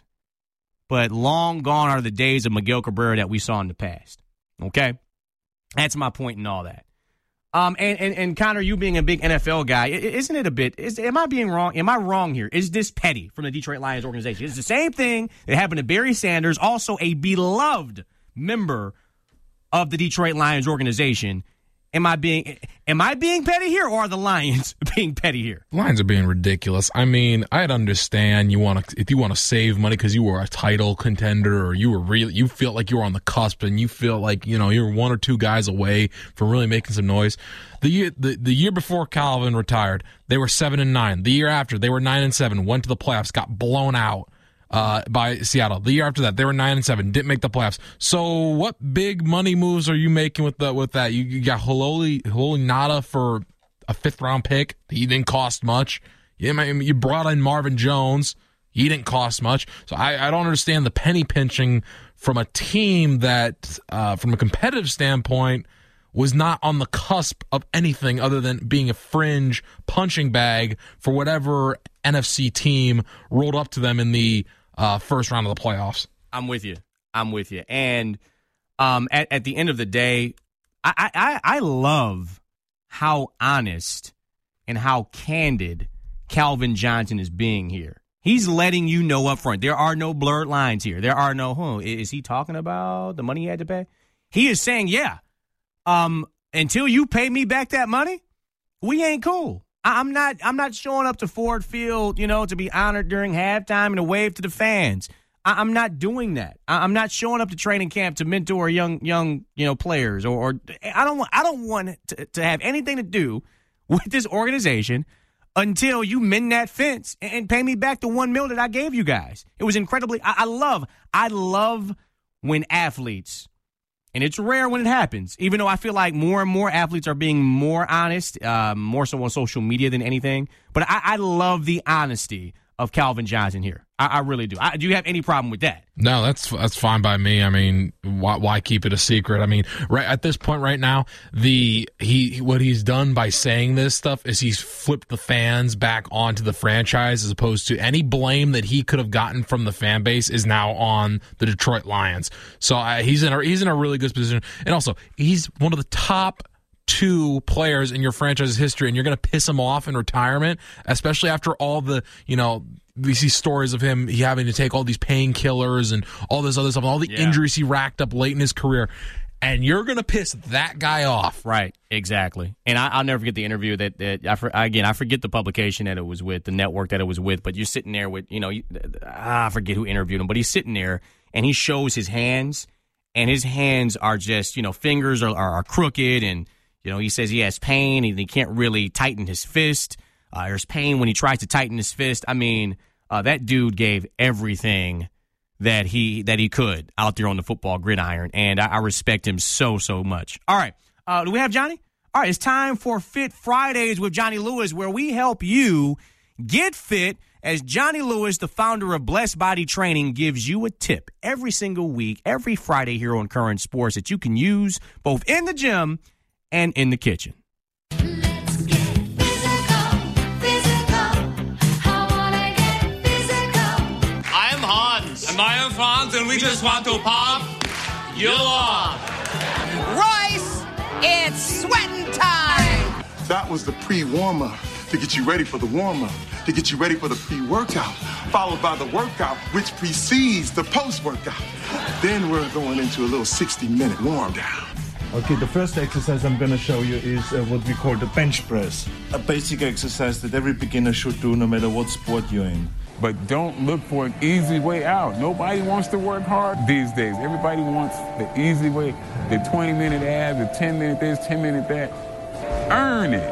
but long gone are the days of Miguel Cabrera that we saw in the past. Okay? That's my point in all that. Um, and, and, and Connor, you being a big N F L guy, isn't it a bit, is, am I being wrong? Am I wrong here? Is this petty from the Detroit Lions organization? It's the same thing that happened to Barry Sanders, also a beloved member of the Detroit Lions organization. Am I being am I being petty here, or are the Lions being petty here? Lions are being ridiculous. I mean, I'd understand you want to if you want to save money because you were a title contender, or you were really you feel like you were on the cusp, and you feel like you know you're one or two guys away from really making some noise. The year the, the year before Calvin retired, they were seven and nine. The year after, they were nine and seven. Went to the playoffs, got blown out uh, by Seattle. The year after that, they were nine and seven, didn't make the playoffs. So, what big money moves are you making with the with that? You, you got Haloli Haloli Nada for a fifth round pick. He didn't cost much. You, you brought in Marvin Jones. He didn't cost much. So I, I don't understand the penny pinching from a team that, uh, from a competitive standpoint, was not on the cusp of anything other than being a fringe punching bag for whatever N F C team rolled up to them in the uh, first round of the playoffs. I'm with you. I'm with you. And um, at, at the end of the day, I, I, I love how honest and how candid Calvin Johnson is being here. He's letting you know up front. There are no blurred lines here. There are no, huh, is he talking about the money he had to pay? He is saying, yeah, um, until you pay me back that money, we ain't cool. I'm not I'm not showing up to Ford Field, you know, to be honored during halftime and to wave to the fans. I, I'm not doing that. I, I'm not showing up to training camp to mentor young young you know players, or, or I don't want I don't want to, to have anything to do with this organization until you mend that fence and, and pay me back the one mil that I gave you guys. It was incredibly. I, I love I love when athletes. And it's rare when it happens, even though I feel like more and more athletes are being more honest, uh, more so on social media than anything. But I, I love the honesty of Calvin Johnson here. I, I really do. I, do you have any problem with that? No, that's that's fine by me. I mean, why, why keep it a secret? I mean, right at this point right now, the he what he's done by saying this stuff is he's flipped the fans back onto the franchise, as opposed to any blame that he could have gotten from the fan base is now on the Detroit Lions. So uh, he's in a he's in a really good position, and also he's one of the top two players in your franchise's history, and you're going to piss him off in retirement, especially after all the, you know, we see stories of him he having to take all these painkillers and all this other stuff, all the yeah. injuries he racked up late in his career, and you're going to piss that guy off. Right, exactly. And I, I'll never forget the interview that, that I for, again, I forget the publication that it was with, the network that it was with, but you're sitting there with, you know, you, I forget who interviewed him, but he's sitting there, and he shows his hands, and his hands are just, you know, fingers are, are, are crooked, and you know, he says he has pain and he can't really tighten his fist. Uh, there's pain when he tries to tighten his fist. I mean, uh, that dude gave everything that he that he could out there on the football gridiron, and I, I respect him so, so much. All right. Uh, do we have Johnny? All right, it's time for Fit Fridays with Johnny Lewis, where we help you get fit as Johnny Lewis, the founder of Blessed Body Training, gives you a tip every single week, every Friday here on Current Sports that you can use both in the gym and in the kitchen. Let's get physical, physical. I wanna get physical. I'm Hans. And I am Franz, and we, we just want to pop you off. Royce, it's sweating time. That was the pre-warm-up to get you ready for the warm-up, to get you ready for the pre-workout, followed by the workout, which precedes the post-workout. Then we're going into a little sixty-minute warm-down. Okay, the first exercise I'm going to show you is uh, what we call the bench press. A basic exercise that every beginner should do no matter what sport you're in. But don't look for an easy way out. Nobody wants to work hard these days. Everybody wants the easy way, the twenty-minute abs, the ten-minute this, ten-minute that. Earn it.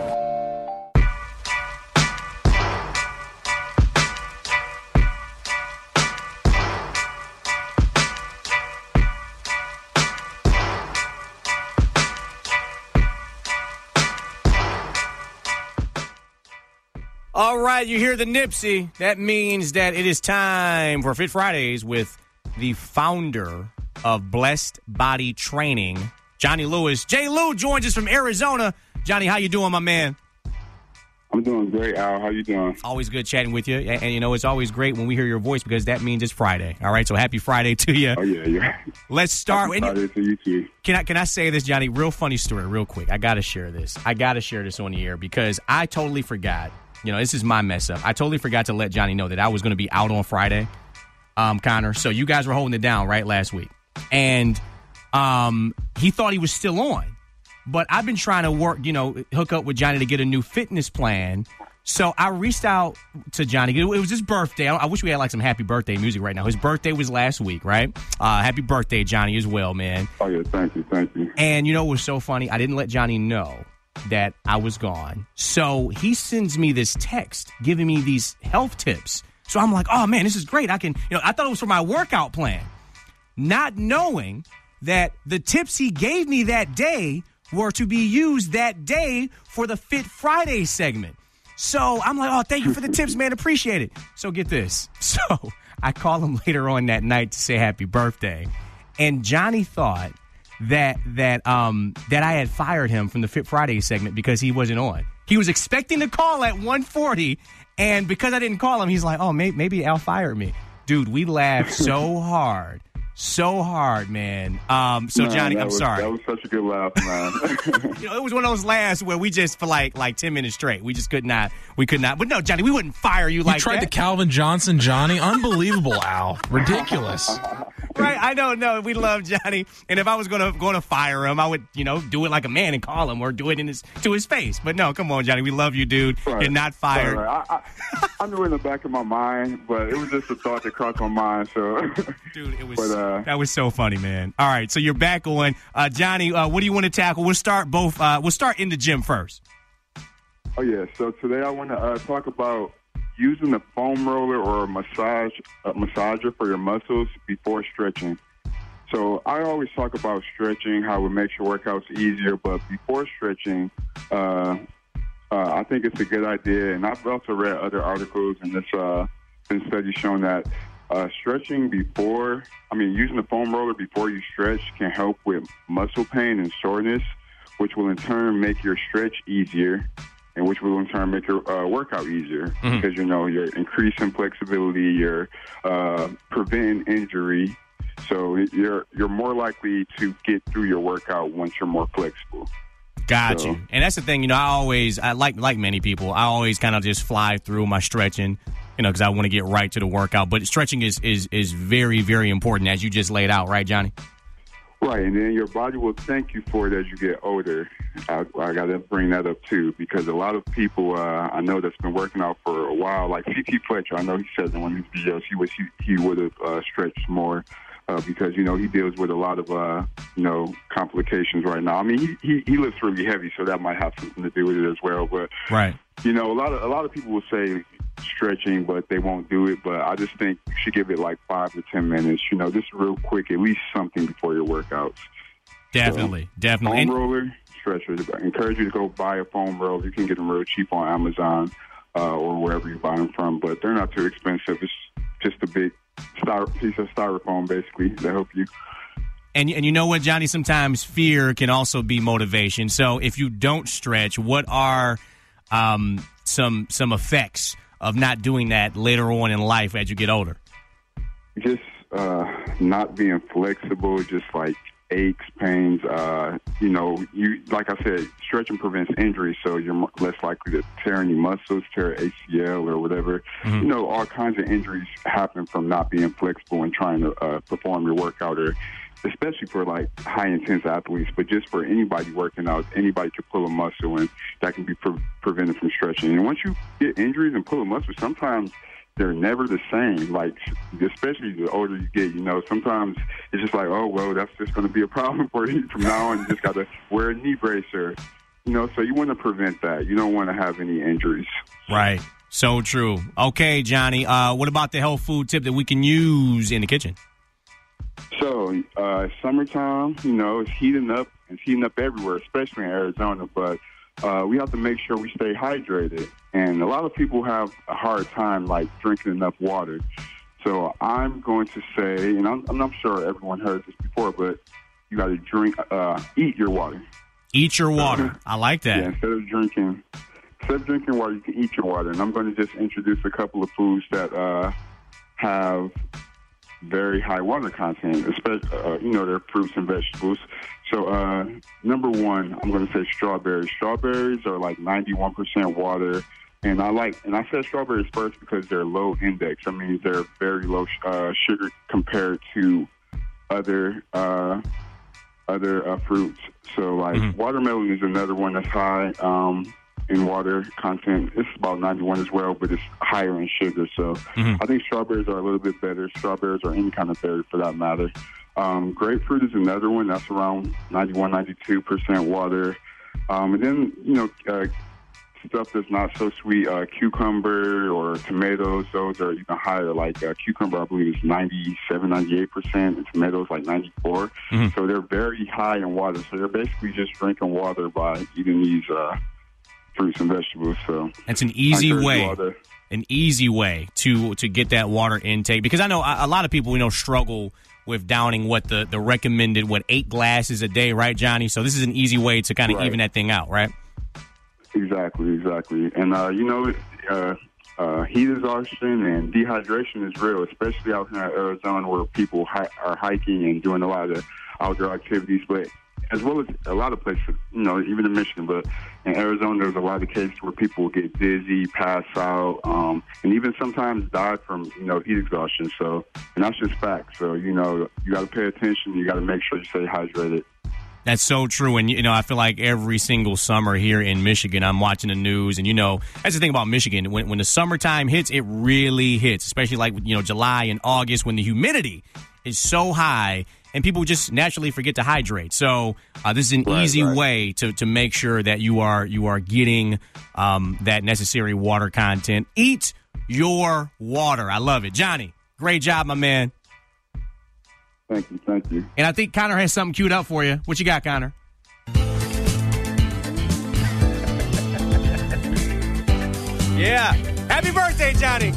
All right, you hear the Nipsey. That means that it is time for Fit Fridays with the founder of Blessed Body Training, Johnny Lewis. Jay Lou joins us from Arizona. Johnny, how you doing, my man? I'm doing great, Al. How you doing? Always good chatting with you. And, and, you know, it's always great when we hear your voice because that means it's Friday. All right, so happy Friday to you. Oh, yeah, yeah. Let's start. Happy Friday to you, too. Can I, can I say this, Johnny? Real funny story, real quick. I got to share this. I got to share this on the air because I totally forgot. You know, this is my mess up. I totally forgot to let Johnny know that I was going to be out on Friday, um, Connor. So you guys were holding it down, right, last week. And um, he thought he was still on. But I've been trying to work, you know, hook up with Johnny to get a new fitness plan. So I reached out to Johnny. It was his birthday. I wish we had, like, some happy birthday music right now. His birthday was last week, right? Uh, happy birthday, Johnny, as well, man. Oh, yeah, thank you, thank you. And, you know, it was so funny. I didn't let Johnny know that I was gone. So he sends me this text giving me these health tips. So I'm like, oh, man, this is great. I can, you know, I thought it was for my workout plan. Not knowing that the tips he gave me that day were to be used that day for the Fit Friday segment. So I'm like, oh, thank you for the tips, man. Appreciate it. So get this. So I call him later on that night to say happy birthday. And Johnny thought that that um that I had fired him from the Fit Friday segment because he wasn't on. He was expecting to call at one forty, and because I didn't call him, he's like, oh, may- maybe Al fired me. Dude, we laughed so hard. So hard, man. Um, so, Man, Johnny, I'm was, sorry. That was such a good laugh, man. You know, it was one of those laughs where we just, for like like ten minutes straight, we just could not, we could not. But no, Johnny, we wouldn't fire you, You like tried that. the Calvin Johnson, Johnny. Unbelievable, Al. Ridiculous. Right, I know, no, we love Johnny. And if I was gonna gonna fire him, I would, you know, do it like a man and call him or do it in his to his face. But no, come on, Johnny, we love you, dude. Right. You're not fired. Right, right. I, I, I knew in the back of my mind, but it was just a thought that crossed my mind. So, dude, it was but, uh, that was so funny, man. All right, so you're back on, uh, Johnny. Uh, what do you want to tackle? We'll start both. Uh, we'll start in the gym first. Oh, yeah. So today I want to uh, talk about using a foam roller or a massage a massager for your muscles before stretching. So I always talk about stretching, how it makes your workouts easier, but before stretching, uh, uh, I think it's a good idea. And I've also read other articles, and it's uh, been studies showing that uh, stretching before, I mean, using the foam roller before you stretch can help with muscle pain and soreness, which will in turn make your stretch easier, and which will in turn make your uh, workout easier Mm-hmm. because, you know, you're increasing flexibility, you're uh, preventing injury. So you're you're more likely to get through your workout once you're more flexible. Got So- you. And that's the thing, you know, I always, I like like many people, I always kind of just fly through my stretching, you know, because I want to get right to the workout. But stretching is, is, is very, very important, as you just laid out, right, Johnny? Right, and then your body will thank you for it as you get older. I, I got to bring that up, too, because a lot of people uh, I know that's been working out for a while, like C T Fletcher, I know he says in one of his videos he wish he, he would have uh, stretched more. Uh, because, you know, he deals with a lot of, uh, you know, complications right now. I mean, he, he, he lifts really heavy, so that might have something to do with it as well. But, Right. you know, a lot of a lot of people will say stretching, but they won't do it. But I just think you should give it like five to ten minutes, you know, just real quick, at least something before your workouts. Definitely, So, definitely. Foam And- roller, stretcher. I encourage you to go buy a foam roller. You can get them real cheap on Amazon uh, or wherever you buy them from, but they're not too expensive. It's just a big styro- piece of styrofoam, basically, to help you. And and you know what, Johnny? Sometimes fear can also be motivation. So if you don't stretch, what are um, some some effects of not doing that later on in life as you get older? Just uh, not being flexible, just like aches, pains. Uh, you know, you like I said, stretching prevents injury, so you're mo- less likely to tear any muscles, tear A C L or whatever. Mhm. You know, all kinds of injuries happen from not being flexible and trying to uh, perform your workout, or especially for like high intense athletes. But just for anybody working out, anybody can pull a muscle, and that can be pre- prevented from stretching. And once you get injuries and pull a muscle, sometimes they're never the same. Like, especially the older you get, you know, sometimes it's just like, oh, well, that's just going to be a problem for you from now on. You just got to wear a knee brace, or, you know, so you want to prevent that. You don't want to have any injuries. Right. So true. Okay, Johnny, uh, what about the health food tip that we can use in the kitchen? So, uh, summertime, you know, it's heating up. It's heating up everywhere, especially in Arizona. But uh, we have to make sure we stay hydrated. And a lot of people have a hard time, like, drinking enough water. So I'm going to say, and I'm, I'm not sure everyone heard this before, but you got to drink, uh, eat your water. Eat your water. I like that. Yeah, instead of drinking, instead of drinking water, you can eat your water. And I'm going to just introduce a couple of foods that uh, have very high water content, especially, uh, you know, they're fruits and vegetables. So, uh, number one, I'm going to say strawberries. Strawberries are like ninety-one percent water. And I like, and I said strawberries first because they're low index. I mean, they're very low uh, sugar compared to other uh, other uh, fruits. So, like, Mhm. watermelon is another one that's high um, in water content. It's about ninety-one as well, but it's higher in sugar. So, Mhm. I think strawberries are a little bit better. Strawberries or any kind of berry for that matter. Um, grapefruit is another one that's around ninety-one, ninety-two percent water. Um, and then, you know, uh, stuff that's not so sweet, uh, cucumber or tomatoes, those are even higher. Like uh, cucumber, I believe, is ninety-seven, ninety-eight percent, and tomatoes like ninety-four. Mhm. So they're very high in water. So you're basically just drinking water by eating these uh, fruits and vegetables. So It's an easy I encourage way. you all to- An easy way to to get that water intake, because I know a, a lot of people, you know, struggle with downing what the, the recommended, what, eight glasses a day, right, Johnny? So this is an easy way to kind of Right. even that thing out, right? Exactly, exactly. And, uh, you know, uh, uh, heat exhaustion and dehydration is real, especially out here in Arizona where people hi- are hiking and doing a lot of outdoor activities, but as well as a lot of places, you know, even in Michigan. But in Arizona, there's a lot of cases where people get dizzy, pass out, um, and even sometimes die from, you know, heat exhaustion. So, and that's just fact. So, you know, you got to pay attention. You got to make sure you stay hydrated. That's so true. And, you know, I feel like every single summer here in Michigan, I'm watching the news. And, you know, that's the thing about Michigan. When, when the summertime hits, it really hits, especially like, you know, July and August when the humidity is so high and people just naturally forget to hydrate. So uh, this is an Right, easy right. way to, to make sure that you are you are getting um, that necessary water content. Eat your water. I love it. Johnny, great job, my man. Thank you, thank you. And I think Connor has something queued up for you. What you got, Connor? Yeah. Happy birthday, Johnny.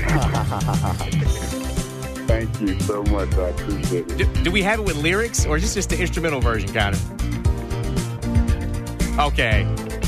Thank you so much. I appreciate it. Do, do we have it with lyrics, or is this just the instrumental version, Connor? Okay.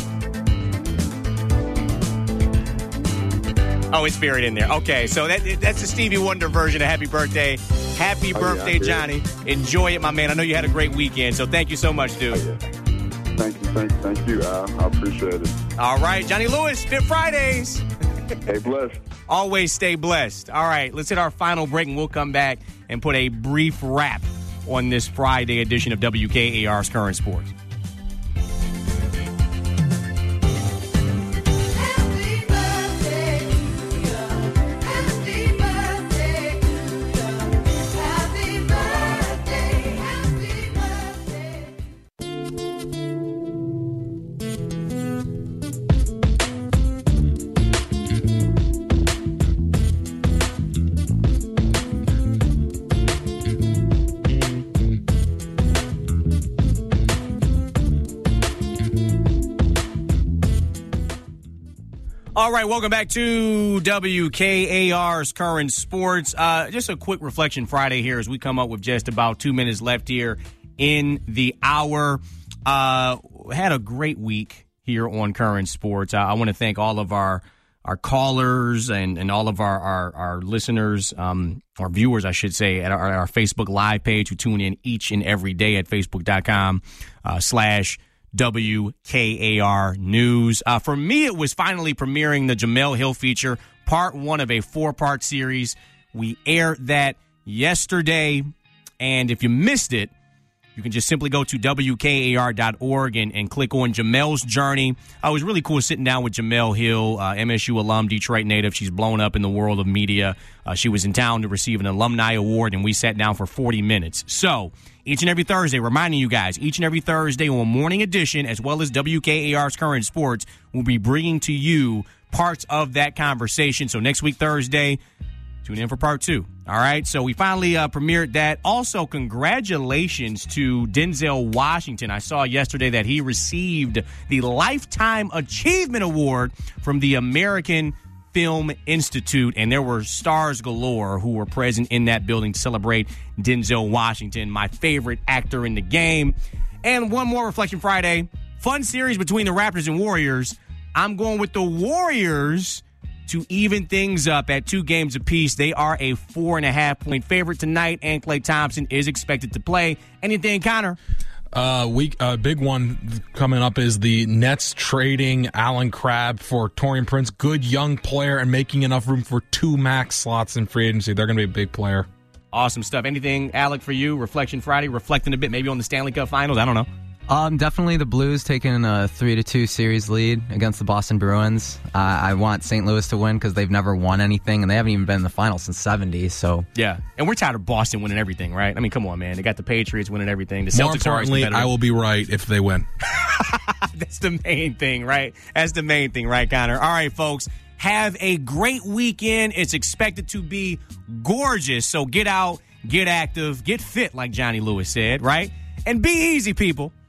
Oh, it's buried in there. Okay, so that that's the Stevie Wonder version of Happy Birthday. Happy Oh, yeah, birthday, I did. Johnny. Enjoy it, my man. I know you had a great weekend, so thank you so much, dude. Thank you, thank you, thank you. Uh, I appreciate it. All right, Johnny Lewis, Fit Fridays. Stay blessed. Always stay blessed. All right, let's hit our final break, and we'll come back and put a brief wrap on this Friday edition of W K A R's Current Sports. All right, welcome back to W K A R's Current Sports. Uh, just a quick reflection Friday here as we come up with just about two minutes left here in the hour. Uh, had a great week here on Current Sports. Uh, I want to thank all of our our callers and, and all of our, our, our listeners, um, or viewers, I should say, at our, our Facebook Live page who tune in each and every day at facebook.com uh, slash W K A R News. Uh, for me, it was finally premiering the Jemele Hill feature, part one of a four-part series. We aired that yesterday, and if you missed it, you can just simply go to W K A R dot org and, and click on Jemele's Journey. Uh, it was really cool sitting down with Jemele Hill, uh, M S U alum, Detroit native. She's blown up in the world of media. Uh, she was in town to receive an alumni award, and we sat down for forty minutes. So each and every Thursday, reminding you guys, each and every Thursday on Morning Edition, as well as W K A R's Current Sports, we'll be bringing to you parts of that conversation. So next week, Thursday, tune in for part two. All right, so we finally uh, premiered that. Also, congratulations to Denzel Washington. I saw yesterday that he received the Lifetime Achievement Award from the American Film Institute, and there were stars galore who were present in that building to celebrate Denzel Washington, my favorite actor in the game. And one more Reflection Friday. Fun series between the Raptors and Warriors. I'm going with the Warriors to even things up at two games apiece. They are a four and a half point favorite tonight, and Klay Thompson is expected to play. Anything, Connor? Uh, week, uh, big one coming up is the Nets trading Alan Crabb for Taurean Prince. Good young player and making enough room for two max slots in free agency. They're going to be a big player. Awesome stuff. Anything, Alec, for you? Reflection Friday, reflecting a bit maybe on the Stanley Cup Finals? I don't know. Um, definitely the Blues taking a three to two series lead against the Boston Bruins. Uh, I want Saint Louis to win because they've never won anything, and they haven't even been in the finals since seventy. So yeah, and we're tired of Boston winning everything, right? I mean, come on, man. They got the Patriots winning everything. The Celtics More importantly, are I will be right if they win. That's the main thing, right? That's the main thing, right, Connor? All right, folks. Have a great weekend. It's expected to be gorgeous. So get out, get active, get fit, like Johnny Lewis said, right? And be easy, people.